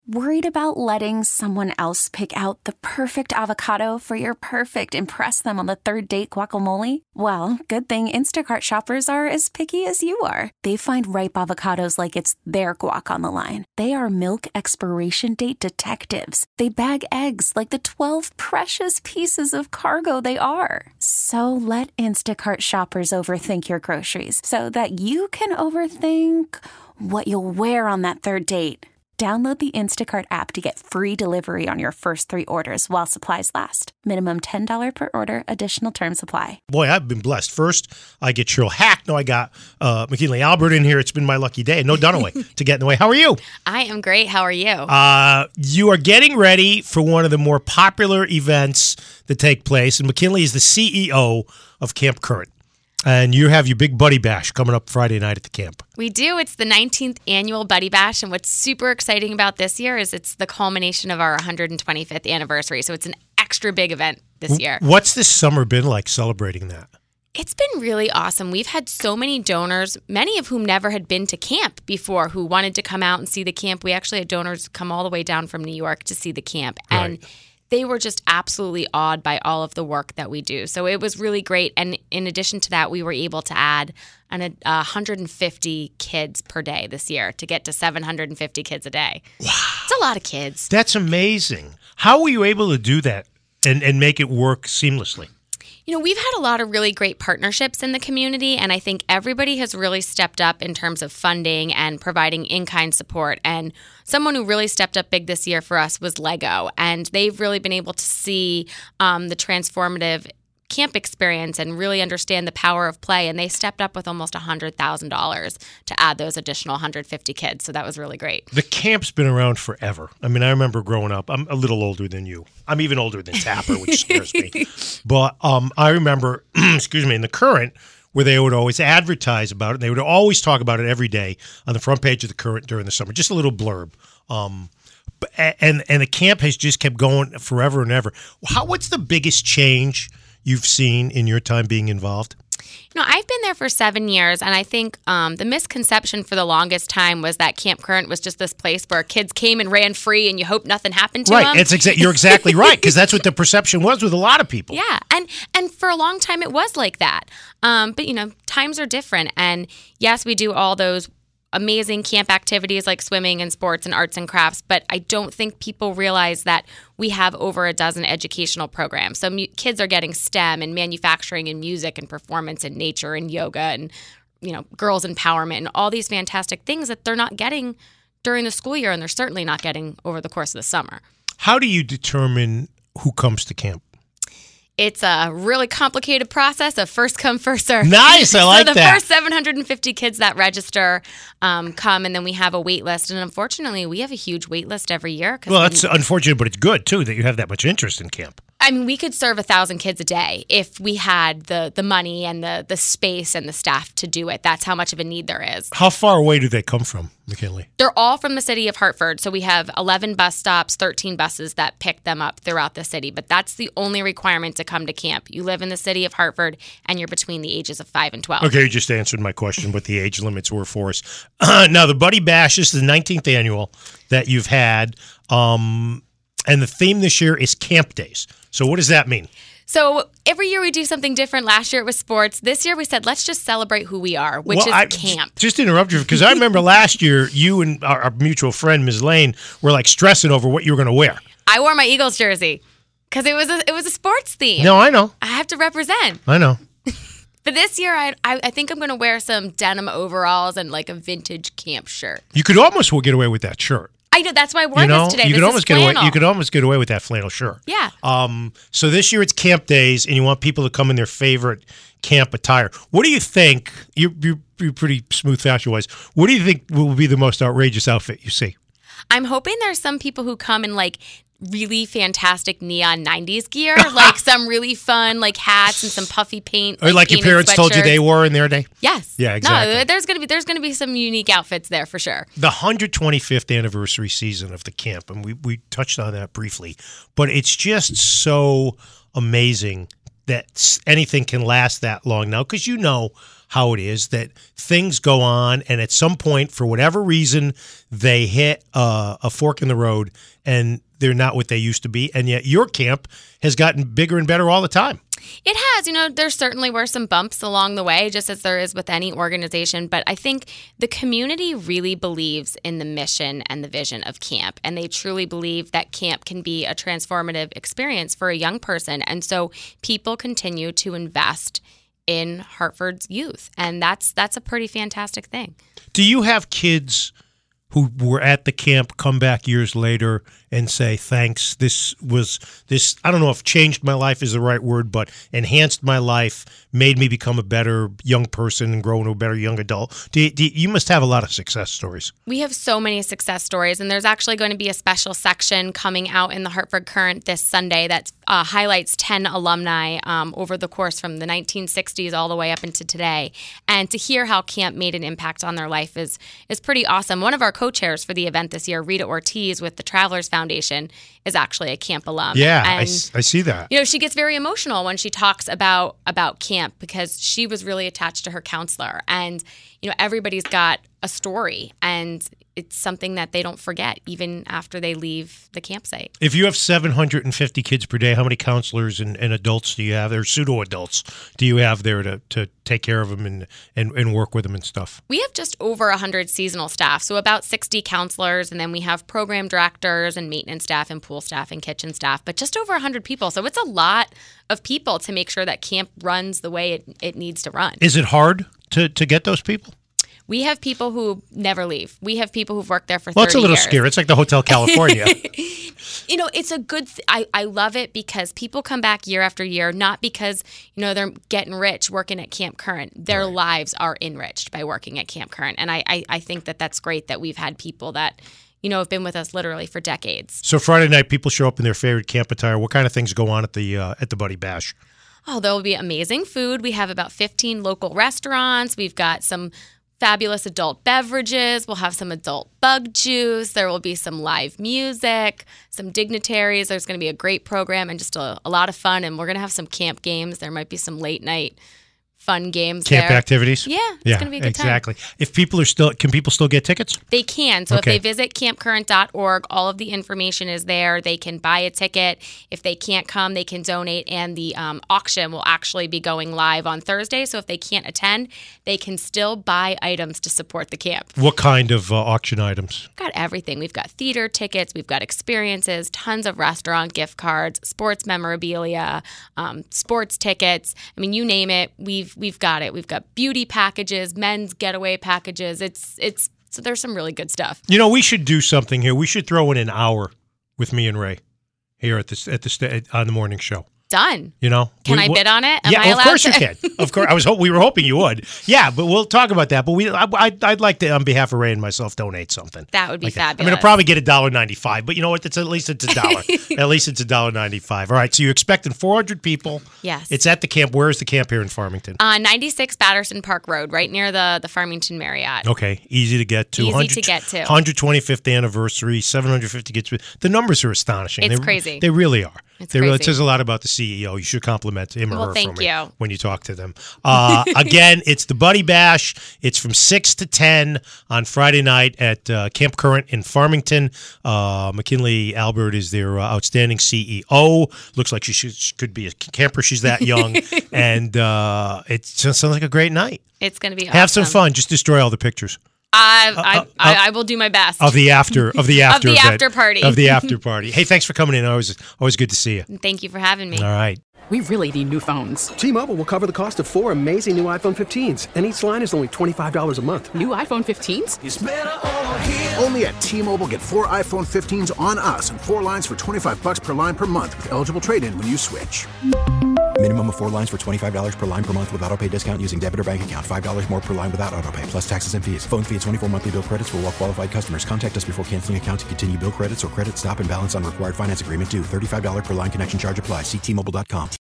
Worried about letting someone else pick out the perfect avocado for your perfect impress them on the third date guacamole? Well, good thing Instacart shoppers are as picky as you are. They find ripe avocados like it's their guac on the line. They are milk expiration date detectives. They bag eggs like the 12 precious pieces of cargo they are. So let Instacart shoppers overthink your groceries so that you can overthink what you'll wear on that third date. Download the Instacart app to get free delivery on your first 3 orders while supplies last. Minimum $10 per order. Additional terms apply. Boy, I've been blessed. First, I get Cheryl Hack. Now I got McKinley Albert in here. It's been my lucky day. No Dunaway to get in the way. How are you? I am great. How are you? You are getting ready for one of the more popular events that take place. And McKinley is the CEO of Camp Current. And you have your big Buddy Bash coming up Friday night at the camp. We do. It's the 19th annual Buddy Bash. And what's super exciting about this year is it's the culmination of our 125th anniversary. So it's an extra big event this year. What's this summer been like celebrating that? It's been really awesome. We've had so many donors, many of whom never had been to camp before, who wanted to come out and see the camp. We actually had donors come all the way down from New York to see the camp. Right. And they were just absolutely awed by all of the work that we do. So it was really great. And in addition to that, we were able to add 150 kids per day this year to get to 750 kids a day. Wow. It's a lot of kids. That's amazing. How were you able to do that and make it work seamlessly? You know, we've had a lot of really great partnerships in the community, and I think everybody has really stepped up in terms of funding and providing in-kind support. And someone who really stepped up big this year for us was Lego, and they've really been able to see the transformative camp experience and really understand the power of play, and they stepped up with almost $100,000 to add those additional 150 kids. So that was really great. The camp's been around forever. I mean, I remember growing up. I'm a little older than you. I'm even older than Tapper, which scares me. But I remember, in the Current, where they would always advertise about it. And they would always talk about it every day on the front page of the Current during the summer. Just a little blurb. And the camp has just kept going forever and ever. What's the biggest change you've seen in your time being involved? You know, I've been there for 7 years, and I think the misconception for the longest time was that Camp Current was just this place where kids came and ran free and you hope nothing happened to them. Right, you're exactly right, because that's what the perception was with a lot of people. Yeah, and for a long time it was like that. But, you know, times are different, and yes, we do all those amazing camp activities like swimming and sports and arts and crafts, but I don't think people realize that we have over a dozen educational programs. So kids are getting STEM and manufacturing and music and performance and nature and yoga and, you know, girls empowerment and all these fantastic things that they're not getting during the school year, and they're certainly not getting over the course of the summer. How do you determine who comes to camp? It's a really complicated process of first come, first serve. Nice, I like that. So the first 750 kids that register come, and then we have a wait list. And unfortunately, we have a huge wait list every year. Well, that's unfortunate, but it's good, too, that you have that much interest in camp. I mean, we could serve 1,000 kids a day if we had the money and the space and the staff to do it. That's how much of a need there is. How far away do they come from, McKinley? They're all from the city of Hartford. So we have 11 bus stops, 13 buses that pick them up throughout the city. But that's the only requirement to come to camp. You live in the city of Hartford, and you're between the ages of 5 and 12. Okay, you just answered my question, what the age limits were for us. Now, the Buddy Bash, this is the 19th annual that you've had. And the theme this year is Camp Days. So what does that mean? So every year we do something different. Last year it was sports. This year we said, let's just celebrate who we are, which is camp. Just to interrupt you, because I remember last year you and our mutual friend, Ms. Lane, were like stressing over what you were going to wear. I wore my Eagles jersey because it was a sports theme. No, I know. I have to represent. I know. But this year I think I'm going to wear some denim overalls and like a vintage camp shirt. You could almost get away with that shirt. I know, that's why I wore this today. You could almost get away. You could almost get away with that flannel shirt. Yeah. So this year it's Camp Days, and you want people to come in their favorite camp attire. What do you think? You're pretty smooth fashion-wise. What do you think will be the most outrageous outfit you see? I'm hoping there's some people who come in like really fantastic neon 90s gear, like some really fun like hats and some puffy paint. Or like your parents told you they wore in their day? Yes. Yeah, exactly. No, there's gonna be some unique outfits there for sure. The 125th anniversary season of the camp, and we touched on that briefly, but it's just so amazing that anything can last that long now, because how it is that things go on, and at some point, for whatever reason, they hit a fork in the road, and they're not what they used to be. And yet your camp has gotten bigger and better all the time. It has. There certainly were some bumps along the way, just as there is with any organization. But I think the community really believes in the mission and the vision of camp. And they truly believe that camp can be a transformative experience for a young person. And so people continue to invest in Hartford's youth. And that's a pretty fantastic thing. Do you have kids who were at the camp come back years later and say, thanks, this, I don't know if changed my life is the right word, but enhanced my life, made me become a better young person and grow into a better young adult? You must have a lot of success stories. We have so many success stories, and there's actually going to be a special section coming out in the Hartford Courant this Sunday that highlights 10 alumni over the course from the 1960s all the way up into today. And to hear how camp made an impact on their life is pretty awesome. One of our co-chairs for the event this year, Rita Ortiz with the Travelers Foundation, is actually a camp alum. Yeah, and, I see that. She gets very emotional when she talks about camp because she was really attached to her counselor. And, everybody's got a story, and it's something that they don't forget even after they leave the campsite. If you have 750 kids per day, how many counselors and adults do you have, or pseudo-adults do you have there to take care of them and work with them and stuff? We have just over 100 seasonal staff, so about 60 counselors, and then we have program directors and maintenance staff and pool staff and kitchen staff, but just over 100 people. So it's a lot of people to make sure that camp runs the way it needs to run. Is it hard to get those people? We have people who never leave. We have people who've worked there for 30 years. Well, it's a little scary. It's like the Hotel California. It's a good I love it because people come back year after year, not because, they're getting rich working at Camp Courant. Their lives are enriched by working at Camp Courant. And I think that's great that we've had people that, have been with us literally for decades. So Friday night, people show up in their favorite camp attire. What kind of things go on at the Buddy Bash? Oh, there will be amazing food. We have about 15 local restaurants. We've got some fabulous adult beverages. We'll have some adult bug juice. There will be some live music, some dignitaries. There's going to be a great program and just a lot of fun. And we're going to have some camp games. There might be some late night fun games camp there. Activities. Yeah, it's going to be a good time. Exactly. If people can people still get tickets? They can. So if they visit campcourant.org, all of the information is there. They can buy a ticket. If they can't come, they can donate. And the auction will actually be going live on Thursday. So if they can't attend, they can still buy items to support the camp. What kind of auction items? We've got everything. We've got theater tickets. We've got experiences, tons of restaurant gift cards, sports memorabilia, sports tickets. I mean, you name it. We've got it. We've got beauty packages, men's getaway packages. So there's some really good stuff. We should do something here. We should throw in an hour with me and Ray here on the morning show. Done. Can I bid on it? Am I allowed of course to? You can. Of course, we were hoping you would. Yeah, but we'll talk about that. But I'd like to, on behalf of Ray and myself, donate something. That would be fabulous. I'm going to probably get $1.95, but you know what? At least it's $1. At least it's $1.95. All right. So you're expecting 400 people. Yes. It's at the camp. Where is the camp here in Farmington? 96 Batterson Park Road, right near the Farmington Marriott. Okay. Easy to get to. 125th anniversary. 750 kids. The numbers are astonishing. It's crazy. They really are. It's crazy. It says a lot about the CEO. You should compliment him or her thank you. When you talk to them. Again, it's the Buddy Bash. It's from 6 to 10 on Friday night at Camp Courant in Farmington. McKinley Albert is their outstanding CEO. Looks like she could be a camper. She's that young. And it sounds like a great night. It's going to be awesome. Have some fun. Just destroy all the pictures. I will do my best. Of the after party. Of the after party. Hey, thanks for coming in. Always good to see you. Thank you for having me. All right. We really need new phones. T-Mobile will cover the cost of 4 amazing new iPhone 15s, and each line is only $25 a month. New iPhone 15s? It's better over here. Only at T-Mobile, get 4 iPhone 15s on us and 4 lines for $25 per line per month with eligible trade-in when you switch. Minimum of 4 lines for $25 per line per month with autopay discount using debit or bank account. $5 more per line without autopay, plus taxes and fees. Phone fee at 24 monthly bill credits for well-qualified customers. Contact us before canceling account to continue bill credits or credit stop and balance on required finance agreement due. $35 per line connection charge applies. See T-Mobile.com.